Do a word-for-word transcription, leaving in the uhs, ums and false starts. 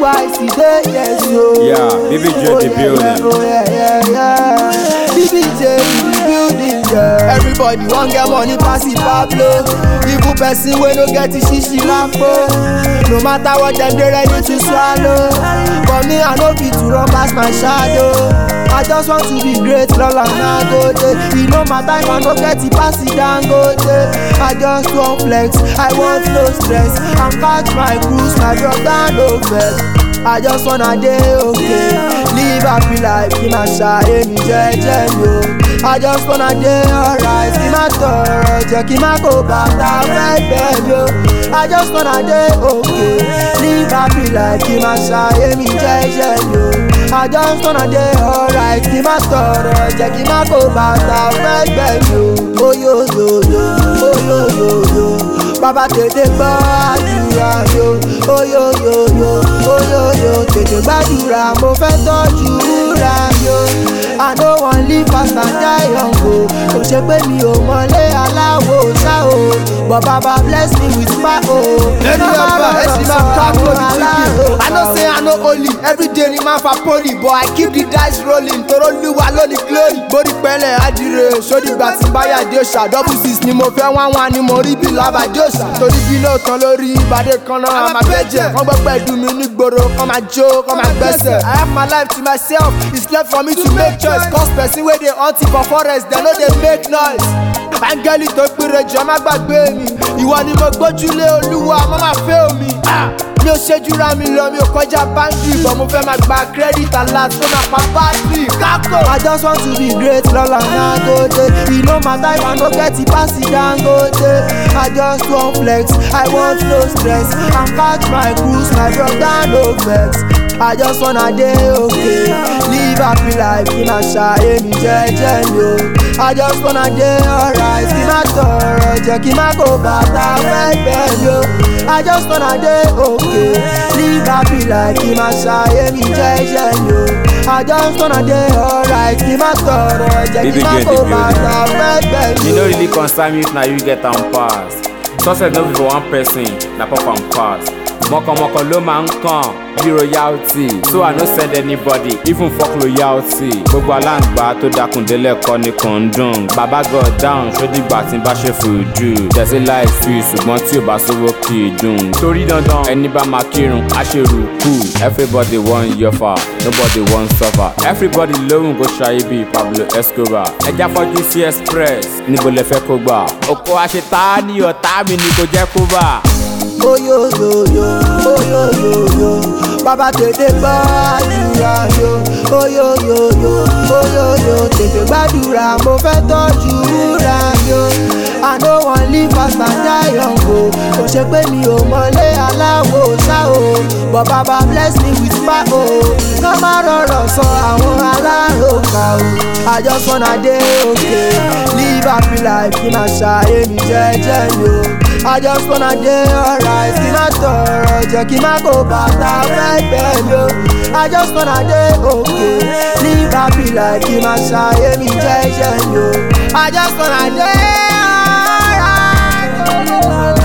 wise today, yes, yo. Yeah, B B J oh, the yeah, building. Yeah, oh, yeah, yeah, yeah. B B J in the building, yeah. Everybody want get money pass it Pablo. Evil person wey no get it, shishi lapo. No matter what them they ready to swallow. For me, I no fit to run past my shadow. I just want to be great, Lola na go day. It no matter if I no get it, pass it down go day. I just want flex, I want no stress. And catch my cruise, my brother no vex. I just wanna day okay, live happy life, in my shine, me jeje yo. I just wanna day alright, in my toro, check in my go back, right baby yo. I just wanna day okay, live happy life, in my shine, me jeje yo. I just wanna day alright, in my toro, check in my go back, right baby yo. Oh yo yo yo, oh yo yo yo. Baba tètè gbàdúrà yo, oh yo yo yo, oh yo yo. Tètè gbàdúrà mo fẹ́ tọ́jú wúrà yo. I no wan live fast and die young o. Kò ṣe pé mi ò mọlé aláwo ṣá o, but Baba bless me with my own. Lẹ́nu ọba ẹ̀sìn máa ká lórí chicken. I know say I no only everyday ni máa fa poli, but I keep the dice rolling. Toro Olúwa ló ní glory. Borí pẹ́lẹ̀ adire, sódìgbà tí báyà dé ṣá. Double six ni mo fẹ́ wá wá ni mo rí bí lábàdé ṣá. Torí bí náà tán lórí ìbàdí kan náà a máa fẹ́ jẹ. Wọ́n gbọ́ pẹ̀lú mi nígboro, kọ́ máa jó, kọ́ máa gbẹ́sẹ̀. I have my life to myself, it's left for me to make choice. Cause person wey dey hunt for forest, dem no dey make noise. Áńgẹ́lì tó péré jọ má gbàgbé mi. Ìwọ ni mo gbójúlé Olúwa, mo máa fẹ́ omi. Mi ò ṣe jura mi lọ, mi ò kọjá báńkì, but mo fẹ́ máa gba credit alert tó máa pa bátìrì kákò. I just want to be great, Lola na go day. It no matter if I no get it, pass it down go day. I just want flex, I want no stress. And catch my cruise, my brother no vex. I just wanna day okay, live happy life, in my shine, me jeje yo. I just wanna day alright, in my toro, check in my go back, right baby yo. I just wanna day okay, live happy life, in my shine, me jeje yo. I just wanna day alright, in my toro, check in my go back, right baby yo. You no really concern me if na you get am pass. Success no be for one person, na pop am pass. Mọ̀kànmọ̀kàn ló máa ń kàn bí royalty, so I no send anybody, even fuck loyalty. Gbogbo aláǹgbá tó dákun délẹ̀ kọ́ ni kò ń dùn. Baba God down ṣódìgbà tí n bá ṣe fojú. Tẹ̀sí láì fi ṣùgbọ́n tí ò bá sówó kì í dùn. Torí dandan ẹni bá máa kírun á ṣe rùkú. Everybody wan yọfà, nobody wan suffer. Everybody lóhùn kó ṣayé bíi Pablo Escobar. Ẹja fọ́jú sí express, níbo lẹ fẹ́ kó gbà? Òkò àṣetá ní ọ̀tá mi ni kò jẹ́ kó bà. Oh yo yo yo, oh yo yo yo. Baba tètè gbàdúrà yo, oh yo yo yo, oh yo yo. Tètè gbàdúrà mo fẹ́ tọ́jú wúrà yo. I no wan live fast and die young o. Kò ṣe pé mi ò mọlé aláwo ṣá o, but Baba bless me with my own. Ká má rọrọ̀ sọ àwọn aláròkà o. I just wanna day okay, live happy life, in my shine, mi jeje yo. I just wanna day alright, in my toro, check in my go back, right baby yo. I just wanna day okay, live happy life, in my shine, me jeje yo. I just wanna day alright.